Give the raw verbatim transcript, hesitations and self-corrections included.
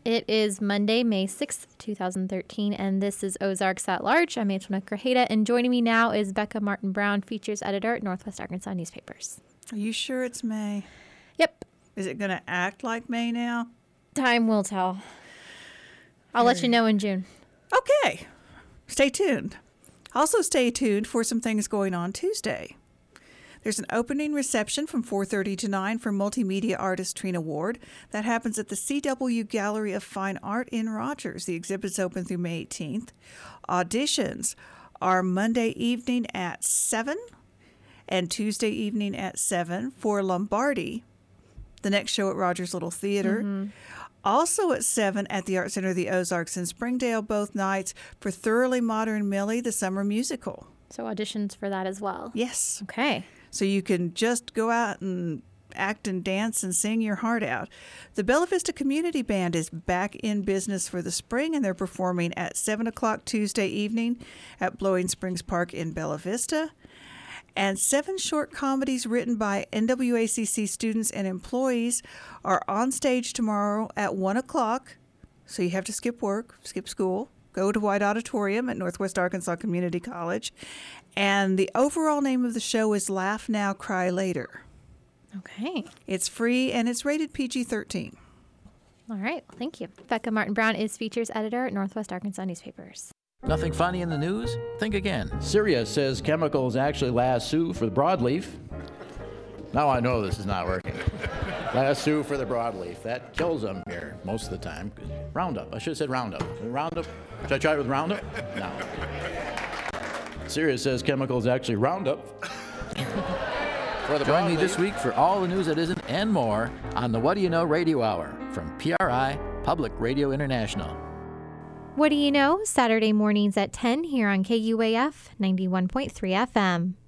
It is Monday, May sixth, twenty thirteen, and this is Ozarks at Large. I'm Antoinette Grajeda, and joining me now is Becca Martin Brown, features editor at Northwest Arkansas Newspapers. Are you sure it's May? Yep. Is it going to act like May now? Time will tell. I'll let you know in June. Okay. Stay tuned. Also stay tuned for some things going on Tuesday. There's an opening reception from four thirty to nine for Multimedia Artist Trina Ward. That happens at the C W Gallery of Fine Art in Rogers. The exhibit's open through May eighteenth. Auditions are Monday evening at seven and Tuesday evening at seven for Lombardi, the next show at Rogers Little Theater. Mm-hmm. Also at seven at the Art Center of the Ozarks in Springdale both nights for Thoroughly Modern Millie, the summer musical. So auditions for that as well? Yes. Okay. So you can just go out and act and dance and sing your heart out. The Bella Vista Community Band is back in business for the spring, and they're performing at seven o'clock Tuesday evening at Blowing Springs Park in Bella Vista. And seven short comedies written by N W A C C students and employees are on stage tomorrow at one o'clock. So you have to skip work, skip school, go to White Auditorium at Northwest Arkansas Community College. And the overall name of the show is Laugh Now, Cry Later. Okay. It's free and it's rated P G thirteen. All right. Well, thank you. Becca Martin Brown is features editor at Northwest Arkansas Newspapers. Nothing funny in the news? Think again. Syria says chemicals actually lasso for the broadleaf. Now I know this is not working. Lasso for the broadleaf. That kills them here most of the time. Roundup. I should have said Roundup. Roundup? Should I try it with Roundup? No. Syria says chemicals actually Roundup. For the Join broadleaf. Me this week for all the news that isn't and more on the What Do You Know Radio Hour from P R I, Public Radio International. What do you know? Saturday mornings at ten here on K U A F ninety-one point three F M.